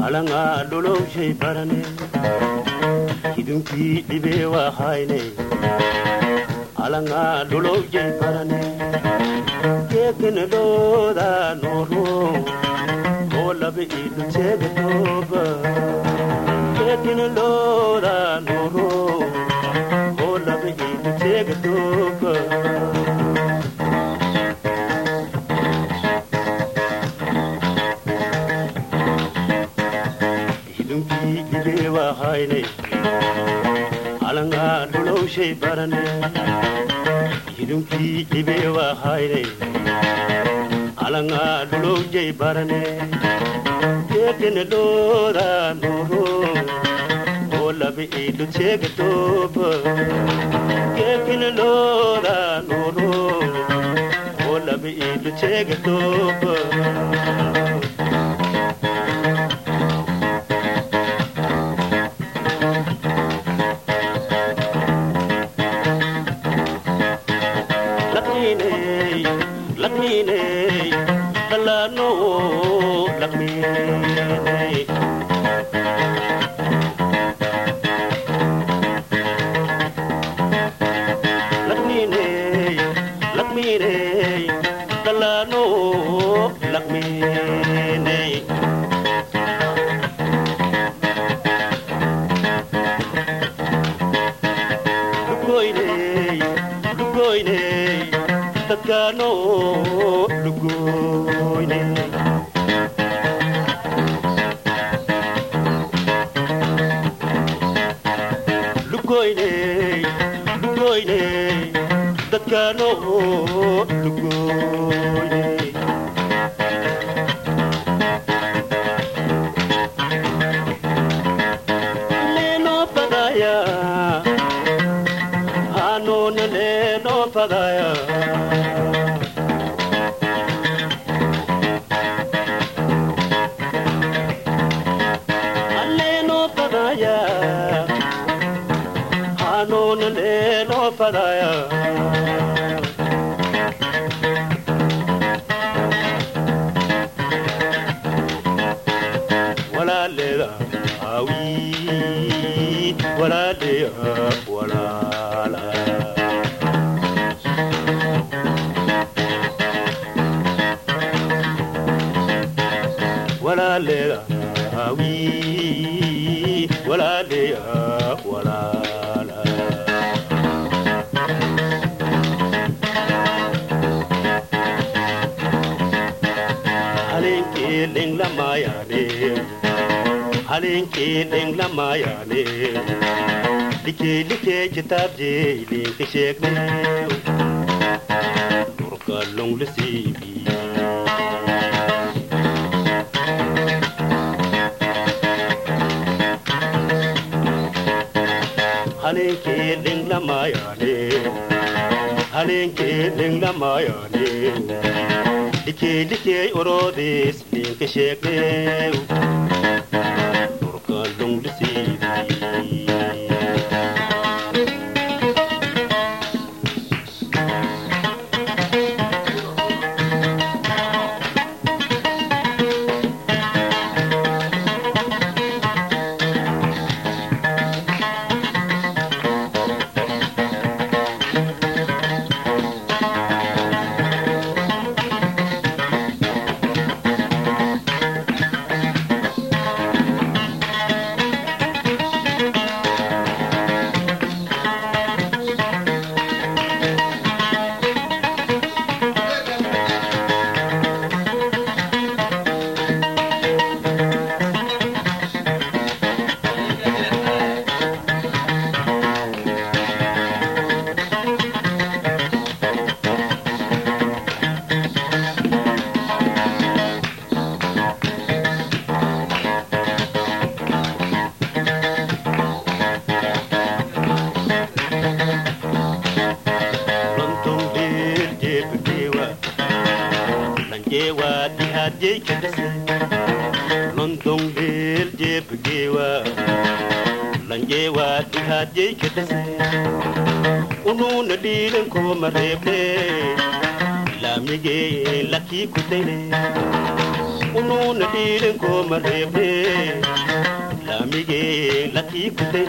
alanga dolo shay barane hidunki dibe wa hayne alanga dolo shay barane kekin do da noro bola be idu chege toba kekin do da noro bola be idu chege toba hayne alanga dolo shay barane hidunki dibe wa hayne alanga dolo shay barane kekin do da noro bola be idu chege toba kekin do da noro bola be idu chege toba lakmine dalano lakmine lakmine dalano lakmine lugoine takano lugoine takano lugoine leno padaya anon leno padaya anon leno padaya wala leda awi wala leda wala la wala leda awi wala leda wala ling la maya ne halin ke ling la maya ne like kitab je ling ke shek ne turka long le sibi halin ke ling la maya ne halin ke ling la maya ne like orodis link shake turka long le sibi London bil jeb gewa lanjewa tihaje kedese unu nadilen ko marebe la mige laki kutele unun diren ko marebe la mige la tikute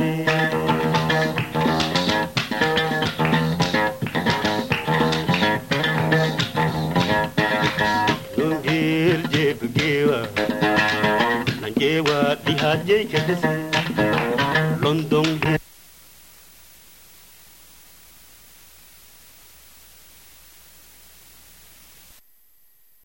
nungir jebgewa nangewa dihaje kedese london